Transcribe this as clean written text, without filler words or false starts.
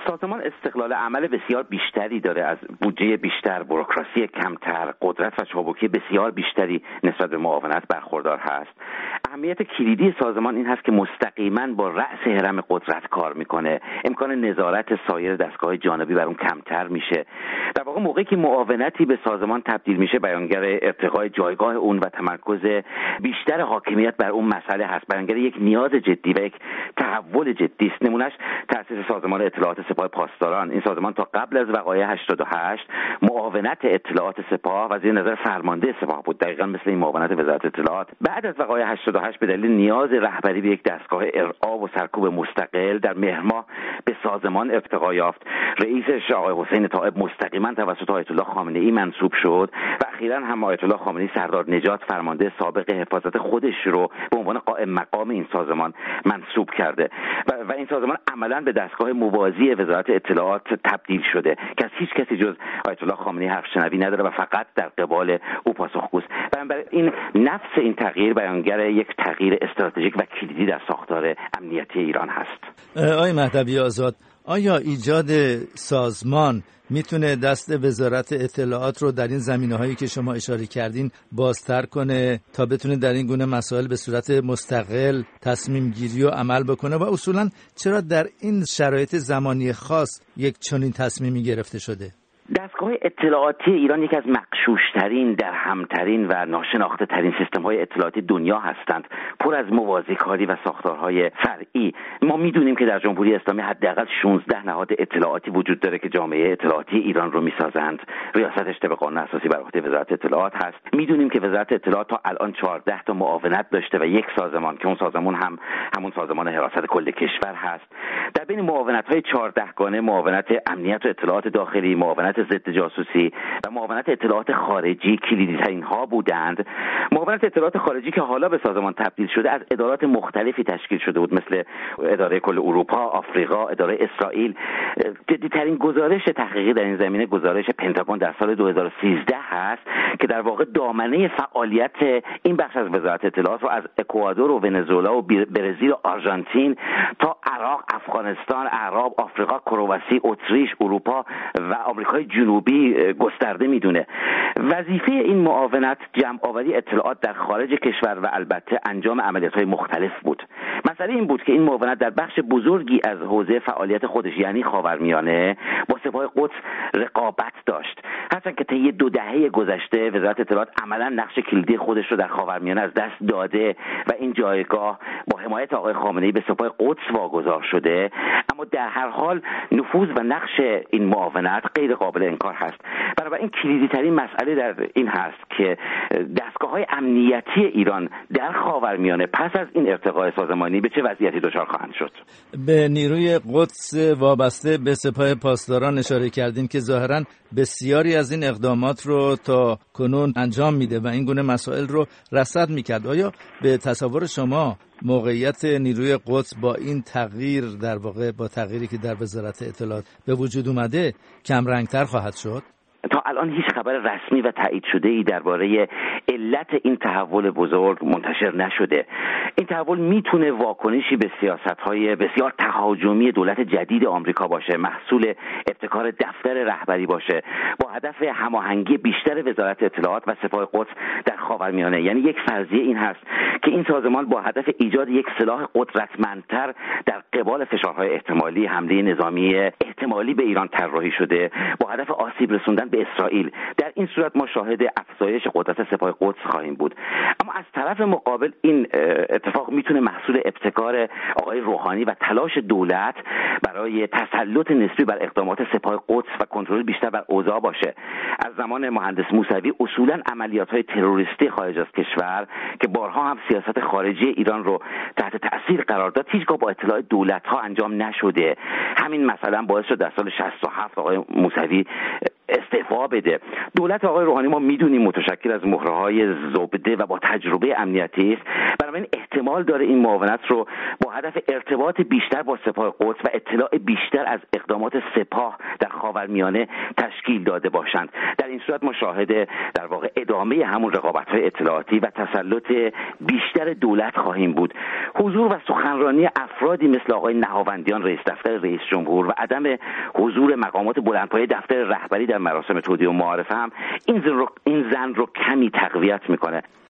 سازمان استقلال عمل بسیار بیشتری داره، از بودجه بیشتر، بوروکراسی کمتر، قدرت و چابکی بسیار بیشتری نسبت به معاونت برخوردار هست. اهمیت کلیدی سازمان این هست که مستقیما با رأس هرم قدرت کار میکنه، امکان نظارت سایر دستگاه جانبی بر اون کمتر میشه. در واقع موقعی که معاونتی به سازمان تبدیل میشه، بیانگر ارتقای جایگاه اون و تمرکز بیشتر حاکمیت بر اون مسئله هست، بیانگر یک نیاز جدی و یک تحول جدی است. نمونهش تأسیس سازمان اطلاعات سپاه پاسداران. این سازمان تا قبل از وقایع 88 معاونت اطلاعات سپاه و زیر نظر فرمانده سپاه بود، دقیقاً مثل این معاونت وزارت اطلاعات. بعد از وقایع 88 به دلیل نیاز رهبری به یک دستگاه ارعا و سرکوب مستقل در مهر ماه به سازمان ارتقا یافت. رئیسش آقای حسین طائب مستقیما توسط آیت الله خامنه‌ای منصوب شد و اخیراً هم آیت الله خامنه‌ای سردار نجات فرمانده سابق حفاظت خودش رو به عنوان قائم مقام این سازمان منصوب کرده و این سازمان عملاً به دستگاه موازی وزارت اطلاعات تبدیل شده که از هیچ کسی جز آیت الله خامنه‌ای حرف شنوی نداره و فقط در قبال او پاسخگوست. بنابراین این نفس این تغییر بیانگر یک تغییر استراتژیک و کلیدی در ساختار امنیتی ایران هست. آقای مهدوی آزاد، آیا ایجاد سازمان میتونه دست وزارت اطلاعات رو در این زمینه‌هایی که شما اشاره کردین بازتر کنه تا بتونه در این گونه مسائل به صورت مستقل تصمیم گیری و عمل بکنه و اصولاً چرا در این شرایط زمانی خاص یک چنین تصمیمی گرفته شده؟ دستگاه اطلاعاتی ایران یکی از مغشوش‌ترین، درهم‌ترین و ناشناخته‌ترین سیستم‌های اطلاعاتی دنیا هستند، پر از موازیکاری و ساختارهای فرعی. ما می‌دونیم که در جمهوری اسلامی حداقل 16 نهاد اطلاعاتی وجود داره که جامعه اطلاعاتی ایران رو می‌سازند. ریاستش طبق قانون اساسی بر عهده وزارت اطلاعات هست. می‌دونیم که وزارت اطلاعات تا الان 14 تا معاونت داشته و یک سازمان که اون سازمان همون سازمان حراست کل کشور هست. در بین معاونت‌های 14 گانه معاونت امنیت و اطلاعات داخلی، معاونت ضد جاسوسی و معاونت اطلاعات خارجی کلیدی‌ترین ها بودند. معاونت اطلاعات خارجی که حالا به سازمان تبدیل شده از ادارات مختلفی تشکیل شده بود، مثل اداره کل اروپا، آفریقا، اداره اسرائیل. جدی‌ترین گزارش تحقیقی در این زمینه گزارش پنتاگون در سال 2013 هست که در واقع دامنه فعالیت این بخش از وزارت اطلاعات رو از اکوادور و ونزوئلا و برزیل و آرژانتین تا عراق، افغانستان، اعراب، آفریقا، کرواسی، اتریش، اروپا و آمریکای جنوبی گسترده میدونه. وظیفه این معاونت جمع‌آوری اطلاعات در خارج کشور و البته انجام عملیات‌های مختلف بود. مسئله این بود که این معاونت در بخش بزرگی از حوزه فعالیت خودش یعنی خاورمیانه با سپاه قدس رقابت داشت. هرچند که طی 2 دهه گذشته وزارت اطلاعات عملاً نقش کلیدی خودش رو در خاورمیانه از دست داده و این جایگاه با حمایت آقای خامنه‌ای به سپاه قدس واگذار شده، اما در هر حال نفوذ و نقش این معاونت غیر قابل انکار هست. بنابراین کلیدی ترین مسئله در این هست که دستگاه‌های امنیتی ایران در خاورمیانه پس از این ارتقاء سازمانی به چه وضعیتی دچار خواهند شد. به نیروی قدس وابسته به سپاه پاسداران اشاره کردین که ظاهراً بسیاری از این اقدامات رو تا کنون انجام میده و این گونه مسائل رو رصد میکرد. آیا به تصور شما موقعیت نیروی قدس با این تغییر، در واقع با تغییری که در وزارت اطلاعات به وجود اومده، کم رنگتر خواهد شد؟ تا الان هیچ خبر رسمی و تایید شده‌ای درباره علت این تحول بزرگ منتشر نشده. این تحول میتونه واکنشی به سیاست‌های بسیار تهاجمی دولت جدید آمریکا باشه، محصول ابتکار دفتر رهبری باشه با هدف هماهنگی بیشتر وزارت اطلاعات و سپاه قدس در خاورمیانه. یعنی یک فرضیه این هست که این سازمان با هدف ایجاد یک سلاح قدرتمندتر در قبال فشارهای احتمالی حمله نظامی احتمالی به ایران طراحی شده با هدف آسیب رسوندن به اسرائیل. در این صورت ما شاهد افزایش قدرت سپاه قدس خواهیم بود. اما از طرف مقابل این اتفاق میتونه محصول ابتکار آقای روحانی و تلاش دولت برای تسلط نسبی بر اقدامات سپاه قدس و کنترل بیشتر بر اوضاع باشه. از زمان مهندس موسوی اصولا عملیات‌های تروریستی خارج از کشور که بارها هم سیاست خارجی ایران رو تحت تأثیر قرار داد هیچگاه با اطلاع دولت‌ها انجام نشده. همین مثلا باعث شد در سال 67 آقای موسوی سپاه بده. دولت آقای روحانی ما میدونیم متشکل از مهره‌های زبده و با تجربه امنیتی است، بنابراین احتمال داره این معاونت رو با هدف ارتباط بیشتر با سپاه قدس و اطلاع بیشتر از اقدامات سپاه در خاورمیانه تشکیل داده باشند. در این صورت ما شاهد در واقع ادامه همون رقابت‌های اطلاعاتی و تسلط بیشتر دولت خواهیم بود. حضور و سخنرانی افرادی مثل آقای نهاوندیان رئیس دفتر رئیس جمهور و عدم حضور مقامات بلندپایه دفتر رهبری در مراسم تودیع و معارفه هم این زن رو کمی تقویت میکنه.